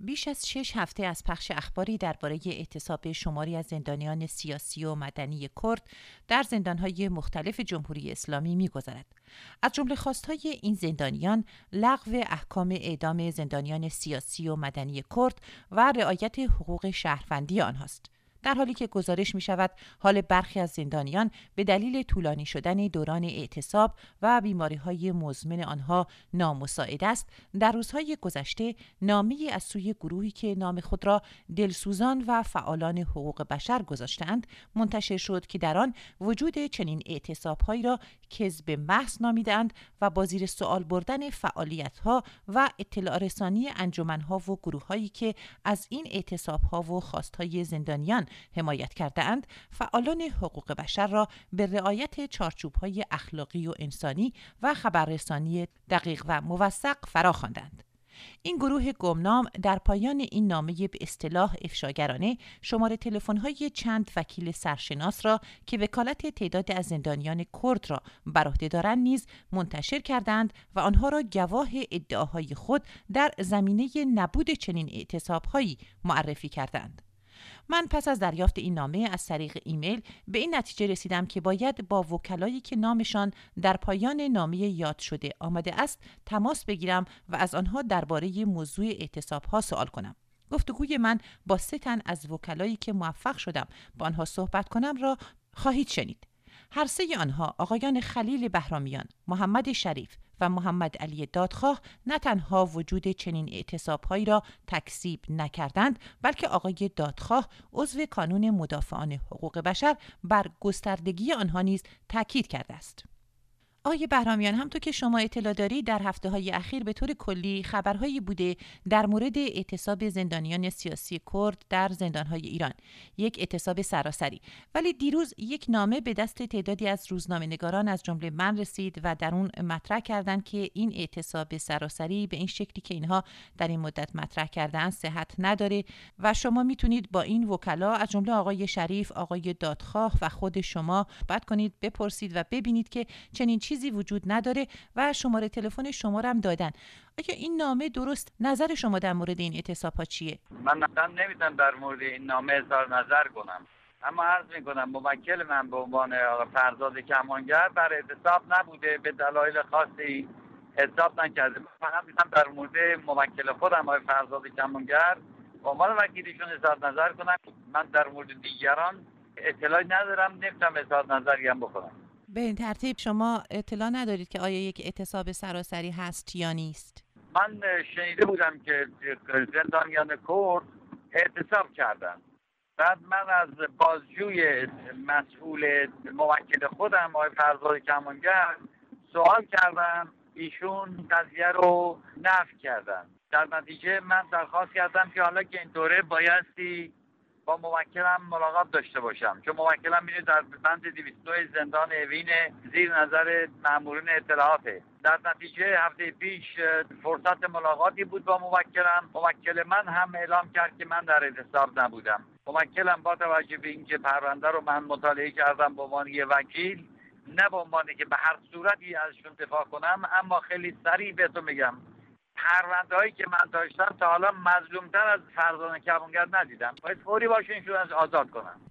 بیش از 6 هفته از پخش اخباری درباره اعتصاب شماری از زندانیان سیاسی و مدنی کرد در زندان‌های مختلف جمهوری اسلامی می‌گذرد. از جمله خواست‌های این زندانیان لغو احکام اعدام زندانیان سیاسی و مدنی کرد و رعایت حقوق شهروندی آنهاست. در حالی که گزارش می شود حال برخی از زندانیان به دلیل طولانی شدن دوران اعتصاب و بیماری‌های مزمن آنها نامساعد است، در روزهای گذشته نامه‌ای از سوی گروهی که نام خود را دلسوزان و فعالان حقوق بشر گذاشتند منتشر شد که در آن وجود چنین اعتصاب‌هایی را کذب محض نامیدند و با زیر سوال بردن فعالیت‌ها و اطلاع رسانی انجمن‌ها و گروه‌هایی که از این اعتصاب‌ها و خواست‌های زندانیان حمایت کرده‌اند، فعالان حقوق بشر را به رعایت چارچوب‌های اخلاقی و انسانی و خبررسانی دقیق و موثق فراخواندند. این گروه گمنام در پایان این نامه به اصطلاح افشاگرانه شماره تلفن‌های چند وکیل سرشناس را که وکالت تعداد از زندانیان کرد را بر عهده دارند نیز منتشر کردند و آنها را گواه ادعاهای خود در زمینه نبود چنین اعتصاب‌هایی معرفی کردند. من پس از دریافت این نامه از طریق ایمیل به این نتیجه رسیدم که باید با وکلایی که نامشان در پایان نامه یاد شده آمده است تماس بگیرم و از آنها درباره موضوع اعتصاب‌ها سوال کنم. گفتگوی من با 3 تن از وکلایی که موفق شدم با آنها صحبت کنم را خواهید شنید. هر 3 آنها آقایان خلیل بهرامیان، محمد شریف و محمد علی دادخواه نه تنها وجود چنین اعتصاب‌هایی را تکذیب نکردند، بلکه آقای دادخواه عضو کانون مدافعان حقوق بشر بر گستردگی آنها نیز تاکید کرده است. آقای بهرامیان، همونطور که شما اطلاع دارید در هفته‌های اخیر به طور کلی خبرهایی بوده در مورد اعتصاب زندانیان سیاسی کرد در زندان‌های ایران، یک اعتصاب سراسری. ولی دیروز یک نامه به دست تعدادی از روزنامه‌نگاران از جمله من رسید و در اون مطرح کردند که این اعتصاب سراسری به این شکلی که اینها در این مدت مطرح کردن صحت نداره و شما میتونید با این وکلا از جمله آقای شریف، آقای دادخواه و خود شما صحبت کنید، بپرسید و ببینید که چنین چیزی وجود نداره و شماره تلفن شما رو هم دادن. آیا این نامه درست؟ نظر شما در مورد این اعتصاب‌ها چیه؟ من اصلا نمیتونم در مورد این نامه اظهار نظر کنم، اما عرض میکنم موکل من به عنوان آقای فرزاد کمانگر بر اعتصاب نبوده، به دلایل خاصی اعتصاب نکرده. من میتونم در مورد موکل خودم آقای فرزاد کمانگر به عنوان وکیلشون اظهار نظر کنم. من در مورد دیگران اطلاعی ندارم، نمیتونم اظهار نظری هم بکنم. به این ترتیب شما اطلاع ندارید که آیا یک اعتصاب سراسری هست یا نیست؟ من شنیده بودم که زندانیان کرد اعتصاب کردن. بعد من از بازجوی مسئول موکل خودم آقای فرزاد کمانگر سوال کردم، ایشون قضیه رو نفی کردن. در نتیجه من درخواست کردم که حالا که اینطوره بایستی با موکلم ملاقات داشته باشم، چون موکلم میره در بند 202 زندان اوین زیر نظر مامورین اطلاعاته. در نتیجه هفته پیش فرصت ملاقاتی بود با موکلم. موکل من هم اعلام کرد که من در اعتصاب نبودم. موکلم با توجه به اینکه پرونده رو من مطالعه کردم به عنوان یه وکیل، نه به عنوان که به هر صورتی ازشون دفاع کنم، اما خیلی سریع بهتون میگم پرونده‌هایی که من داشتم تا حالا مظلوم‌تر از فرزاد کمانگر ندیدم. باید فوری باشونشون از آزاد کنم.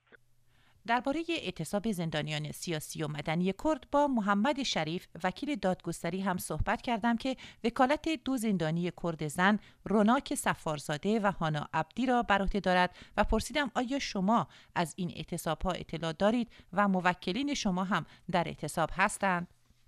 درباره اعتصاب زندانیان سیاسی و مدنی کرد با محمد شریف وکیل دادگستری هم صحبت کردم که وکالت 2 زندانی کرد زن روناک سفارزاده و هانا عبدی را بر عهده دارد و پرسیدم آیا شما از این اعتصاب‌ها اطلاع دارید و موکلین شما هم در اعتصاب هستند؟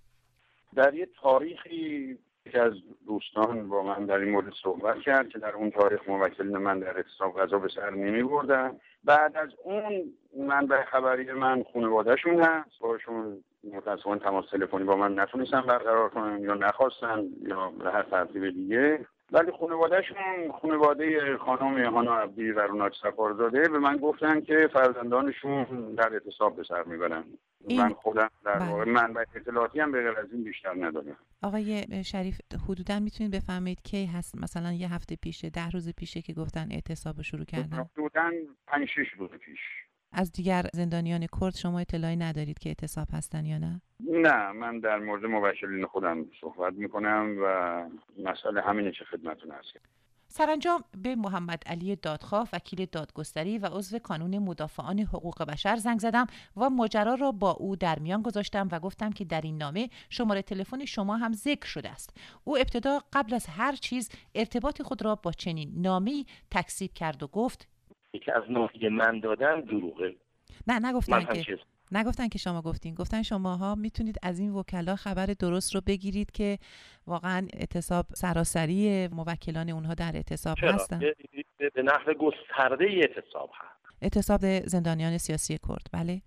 در یه تاریخی یکی از دوستان با من در این مورد صحبت کرد که در اون تاریخ موکلین من در اعتصاب قضا به سر نمی بردن. بعد از اون منبع خبری من خانواده‌شون هست، باشون متأسفانه تماس تلفنی با من نتونستن برقرار کنن یا نخواستن یا به هر ترتیب دیگه، ولی خانواده‌شون، خانواده خانم هانا عبدی و روناک سفارزاده به من گفتن که فرزندانشون در اعتصاب به سر میبرن. من خودم در واقع منبع اطلاعاتی هم به غیر از این بیشتر ندارم. آقای شریف حدوداً میتونید بفهمید کی هست؟ مثلا یه هفته پیشه، 10 روز پیشه که گفتن اعتصاب شروع کردن؟ حدوداً 5-6 روز پیش. از دیگر زندانیان کرد شما اطلاعی ندارید که اعتصاب هستن یا نه؟ نه، من در مورد موکلین خودم صحبت میکنم و مسئله همینه که خدمتتون هست. سرانجام به محمد علی دادخواه وکیل دادگستری و عضو کانون مدافعان حقوق بشر زنگ زدم و ماجرا را با او در میان گذاشتم و گفتم که در این نامه شماره تلفن شما هم ذکر شده است. او ابتدا قبل از هر چیز ارتباط خود را با چنین نامه‌ای تکذیب کرد و گفت که از نامه‌ای من دادن دروغه. نگفتن که شما گفتن شماها میتونید از این وکلا خبر درست رو بگیرید که واقعا اعتصاب سراسری موکلان اونها در اعتصاب هستن. به نحو گسترده اعتصاب هست. اعتصاب زندانیان سیاسی کرد. بله.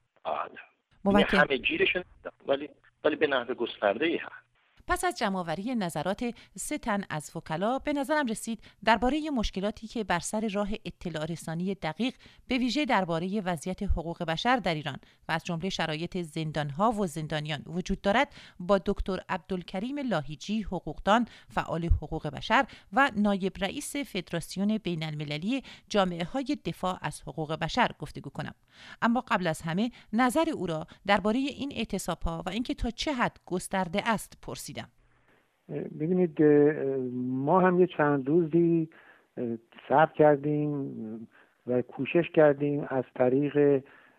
همه گیرشون ولی به نحو گسترده هست. پس از جمع‌آوری نظرات 3 تن از وکلا به نظرم رسید درباره مشکلاتی که بر سر راه اطلاع رسانی دقیق به ویژه درباره وضعیت حقوق بشر در ایران و از جمله شرایط زندان‌ها و زندانیان وجود دارد با دکتر عبدالکریم لاهیجی، حقوقدان، فعال حقوق بشر و نایب رئیس فدراسیون بین‌المللی جامعه‌های دفاع از حقوق بشر گفتگو کنم. اما قبل از همه نظر او را درباره این اعتصاب‌ها و اینکه تا چه حد گسترده است پرسیدم. ببینید، ما هم یه چند روزی صبر کردیم و کوشش کردیم از طریق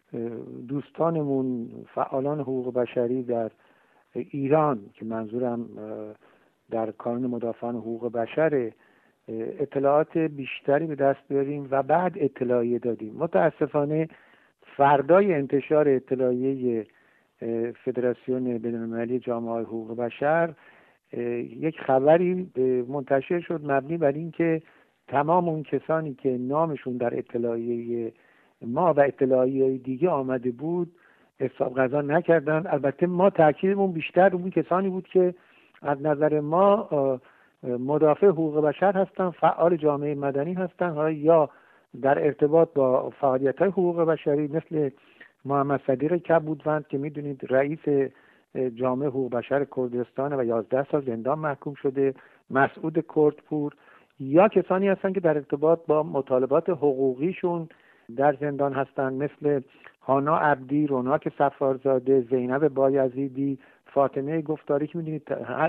دوستانمون فعالان حقوق بشری در ایران که منظورم در کانون مدافعان حقوق بشر اطلاعات بیشتری به دست بیاریم و بعد اطلاعیه دادیم. متاسفانه فردای انتشار اطلاعیه فدراسیون بین‌المللی جامعه‌های حقوق بشر یک خبری منتشر شد مبنی بر این که تمام اون کسانی که نامشون در اطلاعیه ما و اطلاعیه دیگه آمده بود حساب قضا نکردن. البته ما تاکیدمون بیشتر اون کسانی بود که از نظر ما مدافع حقوق بشر هستن، فعال جامعه مدنی هستن یا در ارتباط با فعالیت‌های حقوق بشری، مثل محمد صدیق کبودوند که میدونید رئیس جامعه حقوق بشر کردستان و 11 سال زندان محکوم شده، مسعود کردپور، یا کسانی هستن که در ارتباط با مطالبات حقوقیشون در زندان هستن، مثل هانا عبدی، روناک صفارزاده، زینب بایزیدی، فاطمه گفتاری که میدونید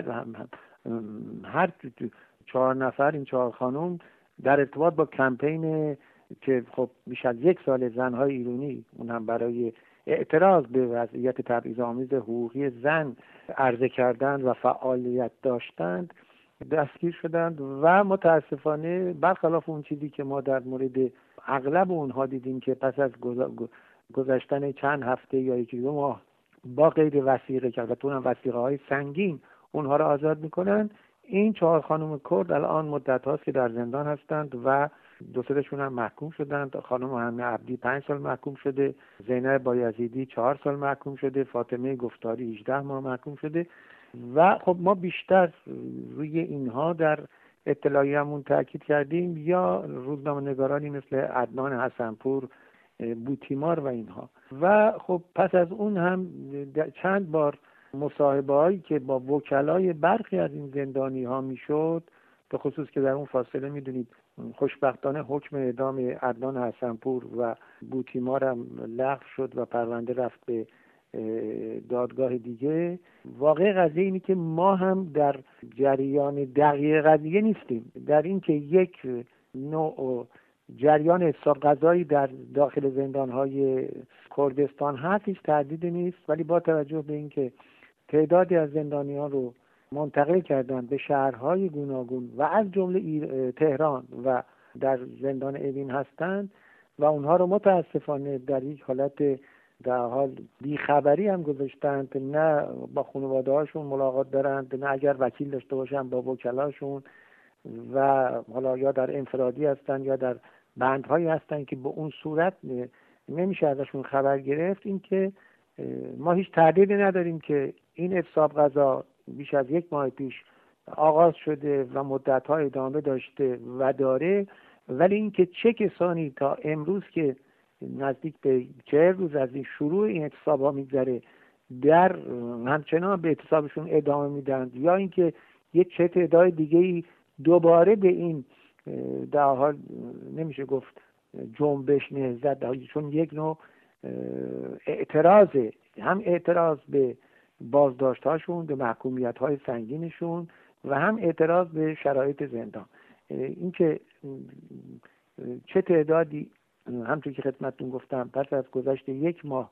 هر 4 نفر این 4 خانم در ارتباط با کمپین که خب بیش از 1 سال زنهای ایرانی اون هم برای اعتراض به وضعیت تبعیض‌آمیز حقوقی زن عرضه کردند و فعالیت داشتند دستگیر شدند و متاسفانه برخلاف اون چیزی که ما در مورد اغلب اونها دیدیم که پس از گذشتن چند هفته یا 1-2 ماه با قید وثیقه که البته اونم وثیقه‌های سنگین اونها را آزاد میکنن، این 4 خانم کرد الان مدت هاست که در زندان هستند و 2 تاشون هم محکوم شدند. خانم هانا عبدی 5 سال محکوم شده، زینب بایزیدی 4 سال محکوم شده، فاطمه گفتاری 18 ماه محکوم شده و خب ما بیشتر روی اینها در اطلاعیه‌مون تاکید کردیم، یا روزنامه‌نگارانی مثل عدنان حسنپور، بوتیمار و اینها. و خب پس از اون هم چند بار مصاحبه‌هایی که با وکلای برخی از این زندانی‌ها میشد، به خصوص که در اون فاصله میدونید خوشبختانه حکم اعدام عدنان حسنپور و بوتیمار هم لغو شد و پرونده رفت به دادگاه دیگه. واقع قضیه اینه که ما هم در جریان دقیق قضیه نیستیم، در این که یک نوع جریان حساب قضایی در داخل زندان‌های کردستان هست، هیچ تردیدی نیست، ولی با توجه به اینکه تعدادی از زندانیان رو منتقل کردن به شهرهای گوناگون و از جمله تهران و در زندان اوین هستند و اونها رو متاسفانه در یک حالت در حال بیخبری هم گذاشتند، نه با خانواده هاشون ملاقات دارند، نه اگر وکیل داشته باشن با وکلاشون، و حالا یا در انفرادی هستن یا در بندهایی هستن که به اون صورت نمیشه ازشون خبر گرفت. این که ما هیچ تردیدی نداریم که این اعتصاب قضا بیش از 1 ماه پیش آغاز شده و مدت‌ها ادامه داشته و داره، ولی اینکه چه کسانی تا امروز که نزدیک به 40 روز از این شروع این اعتصاب‌ها می‌گذره در همچنان به اعتصابشون ادامه میدن، یا اینکه یک چه تعداد دیگه‌ای دوباره به این در حال نمیشه گفت جنبش نهضت، چون یک نوع اعتراضه، هم اعتراض به بازداشت‌هاشون، به محکومیت‌های سنگینشون و هم اعتراض به شرایط زندان. این که چه تعدادی همونطور که خدمتتون گفتم پس از گذشت 1 ماه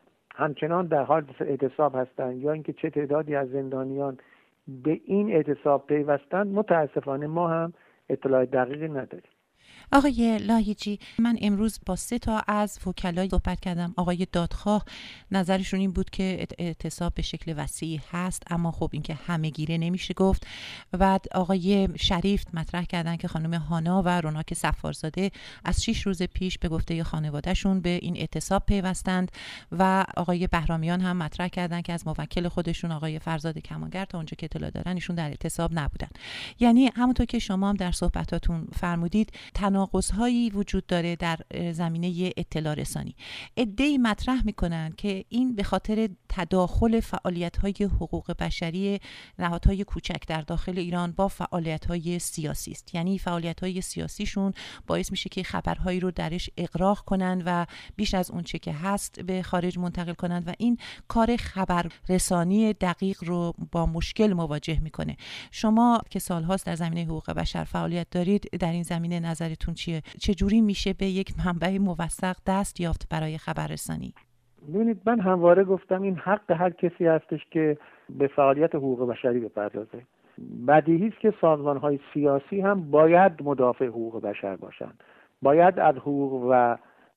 همچنان در حال اعتصاب هستند یا اینکه چه تعدادی از زندانیان به این اعتصاب پیوستند، متاسفانه ما هم اطلاع دقیقی نداریم. آقای لاهیجی، من امروز با 3 از وکلای صحبت کردم. آقای دادخواه نظرشون این بود که اعتصاب به شکل وسیعی هست، اما خب این که همه گیره نمیشه گفت. بعد آقای شریف مطرح کردن که خانم هانا و روناک صفارزاده از 6 روز پیش به گفته خانوادهشون به این اعتصاب پیوستند و آقای بهرامیان هم مطرح کردن که از موکل خودشون آقای فرزاد کمانگر تا اونجا که اطلاع دارن ایشون در اعتصاب نبودن. یعنی همونطور که شما هم در صحبتاتون فرمودید تناقض‌هایی وجود داره در زمینه اطلاع رسانی. عده‌ای مطرح میکنن که این به خاطر تداخل فعالیت‌های حقوق بشری نهادهای کوچک در داخل ایران با فعالیت‌های سیاسی است. یعنی فعالیت‌های سیاسیشون باعث میشه که خبرهایی رو درش اغراق کنن و بیش از اون چه که هست به خارج منتقل کنن و این کار خبررسانی دقیق رو با مشکل مواجه میکنه. شما که سال‌هاست در زمینه حقوق بشر فعالیت دارید، در این زمینه نظرتون چیه؟ چجوری میشه به یک منبع موثق دست یافت برای خبررسانی؟ ببینید، من همواره گفتم این حق هر کسی هستش که به فعالیت حقوق بشری بپردازه. بدیهی است که سازمان‌های سیاسی هم باید مدافع حقوق بشر باشند. باید از حقوق و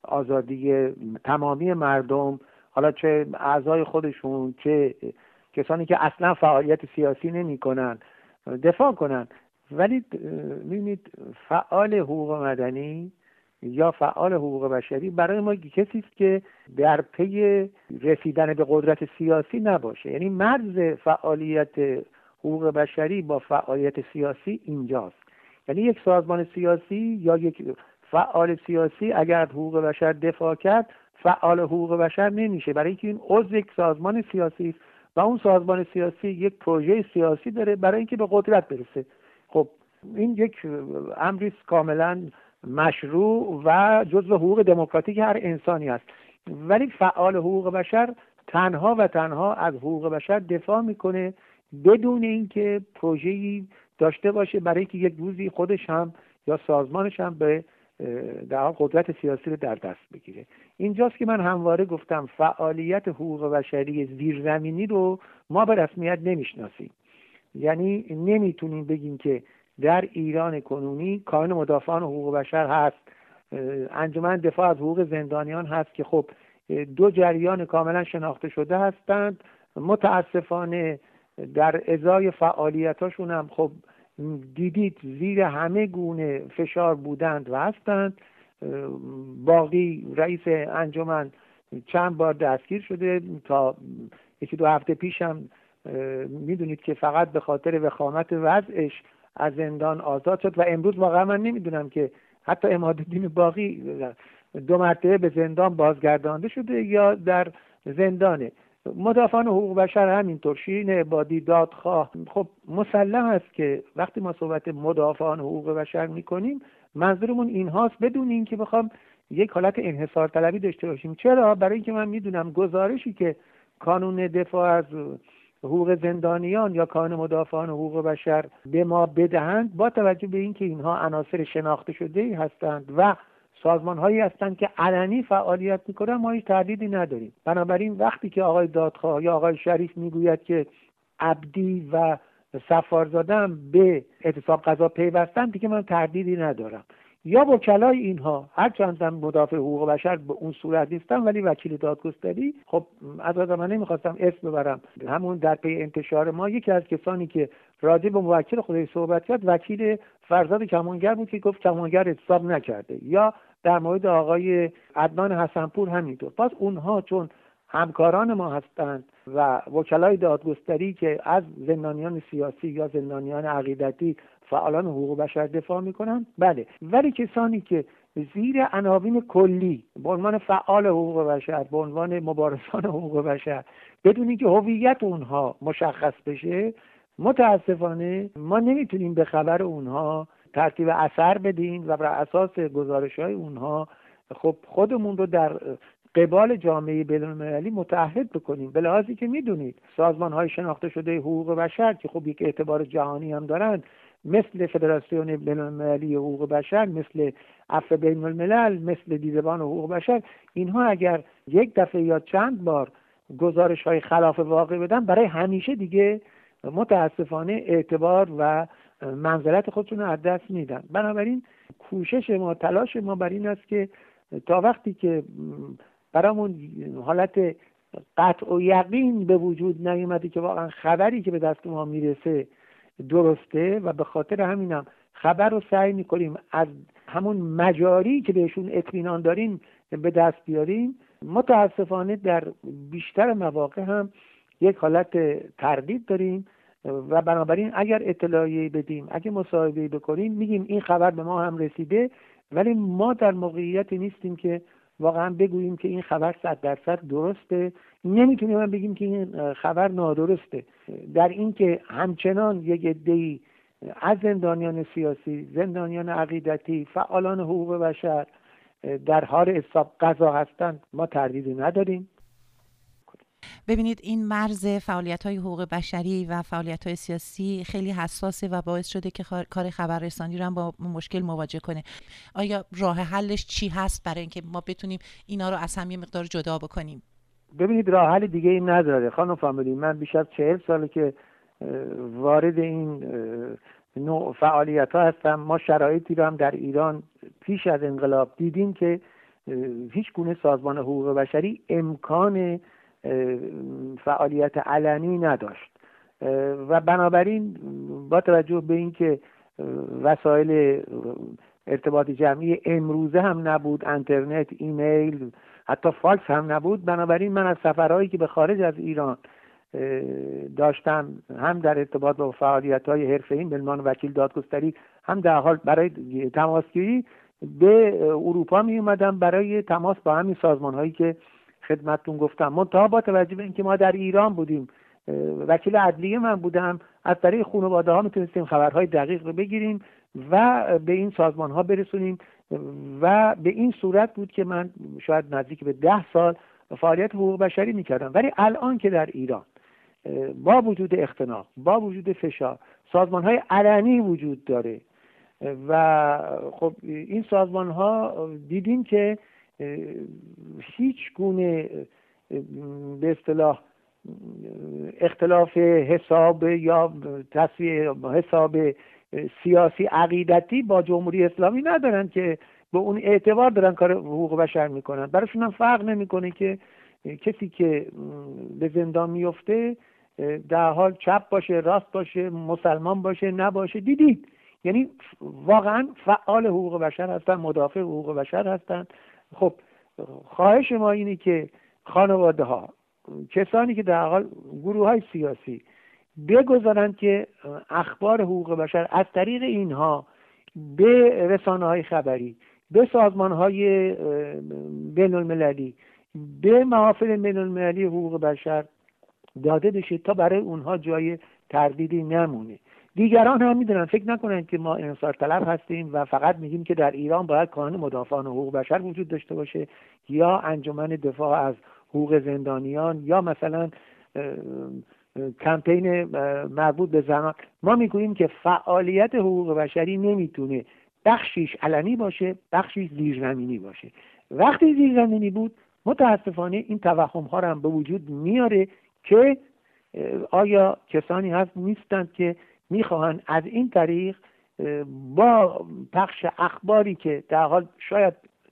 آزادی تمامی مردم، حالا چه اعضای خودشون چه کسانی که اصلا فعالیت سیاسی نمی‌کنند، دفاع کنند. ولی ببینید، فعال حقوق مدنی یا فعال حقوق بشری برای ما کسی است که در پی رسیدن به قدرت سیاسی نباشه. یعنی مرز فعالیت حقوق بشری با فعالیت سیاسی اینجاست. یعنی یک سازمان سیاسی یا یک فعال سیاسی اگر از حقوق بشر دفاع کرد فعال حقوق بشر نمیشه، برای اینکه این عضو یک سازمان سیاسی است و اون سازمان سیاسی یک پروژه سیاسی داره برای اینکه به قدرت برسه. خب این یک امری کاملا مشروع و جزو حقوق دموکراتیک هر انسانی است. ولی فعال حقوق بشر تنها و تنها از حقوق بشر دفاع میکنه بدون اینکه پروژه‌ای داشته باشه برای اینکه یک روزی خودش هم یا سازمانش هم به در قدرت سیاسی رو در دست بگیره. اینجاست که من همواره گفتم فعالیت حقوق بشری زیرزمینی رو ما به رسمیت نمیشناسیم. یعنی نمیتونیم بگیم که در ایران کنونی کانون مدافعان حقوق بشر هست، انجمن دفاع از حقوق زندانیان هست که خب 2 جریان کاملا شناخته شده هستند. متاسفانه در ازای فعالیتاشون هم خب دیدید زیر همه گونه فشار بودند و هستند. باقی رئیس انجمن چند بار دستگیر شده، تا 1-2 هفته پیش هم میدونید که فقط به خاطر وخامت وضعش از زندان آزاد شد و امروز واقعا من نمیدونم که حتی عمادالدین باقی 2 مرتبه به زندان بازگردانده شده یا در زندانه. مدافعان حقوق بشر همینطور، شیرین عبادی، دادخواه. خب مسلم است که وقتی ما صحبت مدافعان حقوق بشر میکنیم منظورمون اینهاست، بدون اینکه بخوام یک حالت انحصار طلبی داشته باشیم. چرا؟ برای اینکه من میدونم گزارشی که کانون دفاع از حقوق زندانیان یا کانون مدافعان حقوق بشر به ما بدهند، با توجه به اینکه اینها عناصر شناخته شده‌ای هستند و سازمان‌هایی هستند که علنی فعالیت می‌کنند، ما هیچ تردیدی نداریم. بنابراین وقتی که آقای دادخواه یا آقای شریف میگوید که عبدی و صفارزاده به اعتصاب قضا پیوستند، دیگه من تردیدی ندارم. یا وکلای اینها هرچند مدافع حقوق بشر به اون صورت نیستن ولی وکیل دادگستری، خب از من نمیخواستم اسم ببرم، همون در پی انتشار ما یکی از کسانی که راجع به موکل خودش صحبت کرد وکیل فرزاد کمانگر بود که گفت کمانگر اعتصاب نکرده. یا در مورد آقای عدنان حسنپور همینطور. پس اونها چون همکاران ما هستند و وکلای دادگستری که از زندانیان سیاسی یا زندانیان عقیدتی فعالان حقوق بشر دفاع میکنن، بله، ولی کسانی که زیر عناوین کلی به عنوان فعال حقوق بشر، به عنوان مبارزان حقوق بشر، بدون اینکه هویت اونها مشخص بشه، متاسفانه ما نمیتونیم به خبر اونها ترتیب اثر بدیم و بر اساس گزارش‌های اونها خب خودمون رو در قبال جامعه بین‌المللی متعهد بکنیم. به لحاظی که میدونید سازمان‌های شناخته شده حقوق بشر که خب یک اعتبار جهانی هم دارند، مثل فدراسیون بین‌المللی حقوق بشر، مثل عفو بین الملل، مثل دیدبان حقوق بشر، اینها اگر یک دفعه یا چند بار گزارش‌های خلاف واقع بدن، برای همیشه دیگه متاسفانه اعتبار و منزلت خودشون رو از دست میدن. بنابراین کوشش ما، تلاش ما بر این است که تا وقتی که برامون حالت قطع و یقین به وجود نیامده که واقعا خبری که به دست ما میرسه درسته و به خاطر همینم خبر رو سعی میکنیم از همون مجاری که بهشون اطمینان داریم به دست بیاریم، متاسفانه در بیشتر مواقع هم یک حالت تردید داریم و بنابراین اگر اطلاعیه بدیم، اگر مصاحبه بکنیم، میگیم این خبر به ما هم رسیده، ولی ما در موقعیتی نیستیم که واقعا بگوییم که این خبر 100% درسته. نمیتونیم هم بگیم که این خبر نادرسته. در این که همچنان یک عده‌ای از زندانیان سیاسی، زندانیان عقیدتی، فعالان حقوق بشر در حال اصلاح قضا هستند، ما تردیدی نداریم. ببینید این مرز فعالیت‌های حقوق بشری و فعالیت‌های سیاسی خیلی حساسه و باعث شده که کار خبررسانی رو هم با مشکل مواجه کنه. آیا راه حلش چی هست برای اینکه ما بتونیم اینا رو از هم یه مقدار جدا بکنیم؟ ببینید راه حل دیگه این نداره خانم فامیلی. من بیش از 40 ساله که وارد این نوع فعالیت‌ها هستم. ما شرایطی رو هم در ایران پیش از انقلاب دیدیم که هیچ گونه سازمان حقوق بشری امکان فعالیت علنی نداشت و بنابراین با توجه به اینکه وسایل ارتباط جمعی امروزه هم نبود، اینترنت، ایمیل، حتی فاکس هم نبود، بنابراین من از سفرهایی که به خارج از ایران داشتم، هم در ارتباط با فعالیت‌های حرفه‌ای به عنوان وکیل دادگستری، هم در حال برای تماسگیری به اروپا می اومدم برای تماس با همین سازمان‌هایی که خدمتتون گفتم. منتها با توجه به اینکه ما در ایران بودیم، وکیل عدلیه من بودم، از طریق خانواده‌ها میتونستیم خبرهای دقیق رو بگیریم و به این سازمان‌ها برسونیم و به این صورت بود که من شاید نزدیک به 10 سال فعالیت حقوق بشری میکردم. ولی الان که در ایران با وجود اختناق، با وجود فشار، سازمان‌های علنی وجود داره و خب این سازمان‌ها دیدیم که هیچ گونه به اصطلاح اختلاف حساب یا تصفیه حساب سیاسی عقیدتی با جمهوری اسلامی ندارن که به اون اعتبار دارن کار حقوق بشر میکنن. براشون هم فرق نمیکنه که کسی که به زندان میفته در حال چپ باشه، راست باشه، مسلمان باشه، نباشه. دیدید یعنی واقعا فعال حقوق بشر هستن، مدافع حقوق بشر هستن. خب خواهش ما اینه که خانواده ها، کسانی که در حال گروه های سیاسی بگذارن که اخبار حقوق بشر از طریق اینها به رسانه های خبری، به سازمان های بین المللی، به محافل بین المللی حقوق بشر داده بشه تا برای اونها جای تردیدی نمونه. دیگران هم میدونن، فکر نکنن که ما انصار طلب هستیم و فقط میگیم که در ایران باید کانون مدافعان حقوق بشر وجود داشته باشه یا انجمن دفاع از حقوق زندانیان یا مثلا کمپین مربوط به زنان. ما میگوییم که فعالیت حقوق بشری نمیتونه بخشیش علنی باشه، بخشیش زیرزمینی باشه. وقتی زیرزمینی بود متاسفانه این توهم ها رو هم به وجود میاره که آیا کسانی هست نیستند که میخواهند از این طریق با پخش اخباری که در حال شاید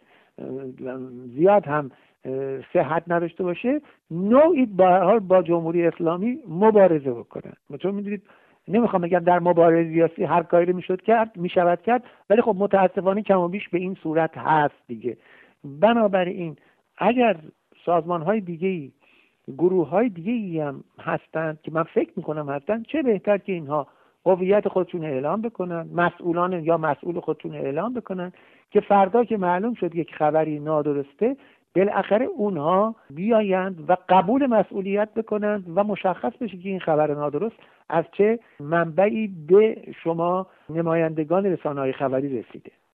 زیاد هم صحت نداشته باشه نوعی با جمهوری اسلامی مبارزه بکنن. چون میدونید نمیخوام بگم در مبارزه سیاسی هر کاری میشود کرد، ولی خب متاسفانه کم و بیش به این صورت هست دیگه. بنابراین اگر سازمان‌های دیگه‌ای، گروه‌های دیگه‌ای هم هستند که من فکر میکنم هستند، چه بهتر که اینها هویت خودشون اعلام بکنن، مسئولان یا مسئول خودشون اعلام بکنن که فردا که معلوم شد یک خبری نادرسته بالاخره اونها بیایند و قبول مسئولیت بکنند و مشخص بشه که این خبر نادرست از چه منبعی به شما نمایندگان رسانه‌های خبری رسیده.